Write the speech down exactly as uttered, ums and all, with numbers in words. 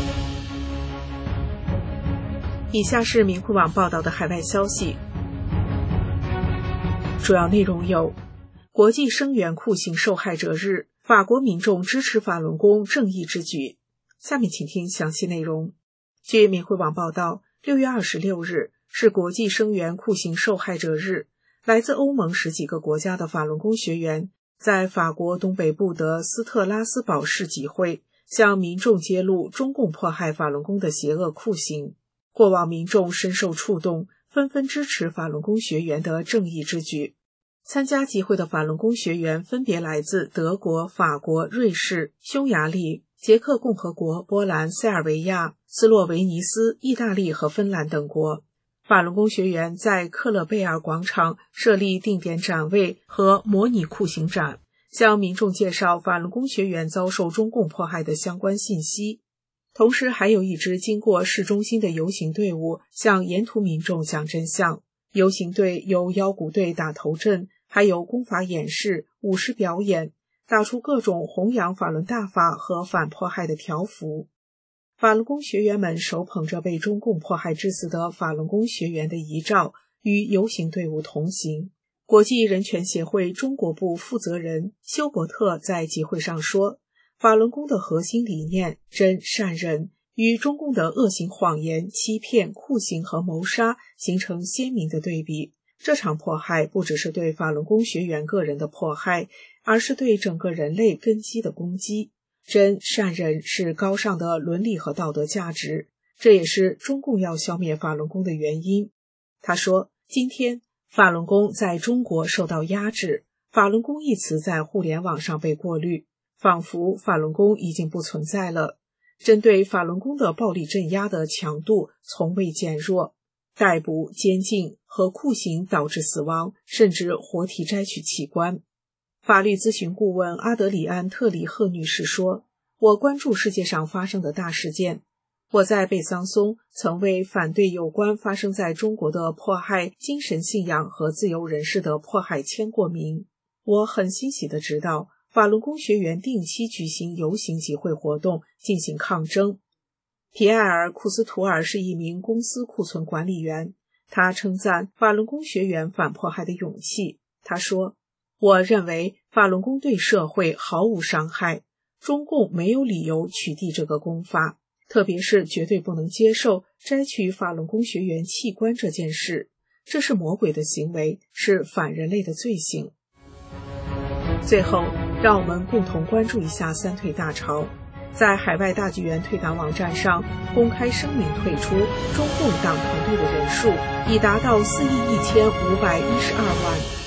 以下是明慧网报道的海外消息，主要内容有：国际声援酷刑受害者日，法国民众支持法轮功正义之举。下面请听详细内容。据明慧网报道，六月二十六日是国际声援酷刑受害者日，来自欧盟十几个国家的法轮功学员在法国东北部的斯特拉斯堡市集会，向民众揭露中共迫害法轮功的邪恶酷刑。过往民众深受触动，纷纷支持法轮功学员的正义之举。参加集会的法轮功学员分别来自德国、法国、瑞士、匈牙利、捷克共和国、波兰、塞尔维亚、斯洛维尼斯、意大利和芬兰等国。法轮功学员在克勒贝尔广场设立定点展位和模拟酷刑展，向民众介绍法轮功学员遭受中共迫害的相关信息。同时还有一支经过市中心的游行队伍向沿途民众讲真相。游行队由腰鼓队打头阵，还有功法演示、舞狮表演，打出各种弘扬法轮大法和反迫害的条幅。法轮功学员们手捧着被中共迫害致死的法轮功学员的遗照，与游行队伍同行。国际人权协会中国部负责人休伯特在集会上说，法轮功的核心理念真善忍与中共的恶行谎言、欺骗、酷刑和谋杀形成鲜明的对比。这场迫害不只是对法轮功学员个人的迫害，而是对整个人类根基的攻击。真善忍是高尚的伦理和道德价值，这也是中共要消灭法轮功的原因。他说，今天法轮功在中国受到压制，法轮功一词在互联网上被过滤，仿佛法轮功已经不存在了。针对法轮功的暴力镇压的强度从未减弱，逮捕、监禁和酷刑导致死亡，甚至活体摘取器官。法律咨询顾问阿德里安·特里赫女士说，我关注世界上发生的大事件。我在贝桑松曾为反对有关发生在中国的迫害精神信仰和自由人士的迫害签过名。我很欣喜地知道法轮功学员定期举行游行集会活动进行抗争。皮埃尔·库斯图尔是一名公司库存管理员，他称赞法轮功学员反迫害的勇气。他说，我认为法轮功对社会毫无伤害，中共没有理由取缔这个功法，特别是绝对不能接受摘取法轮功学员器官这件事，这是魔鬼的行为，是反人类的罪行。最后，让我们共同关注一下三退大潮。在海外大纪元退党网站上公开声明退出中共党团队的人数已达到四亿一千五百一十二万。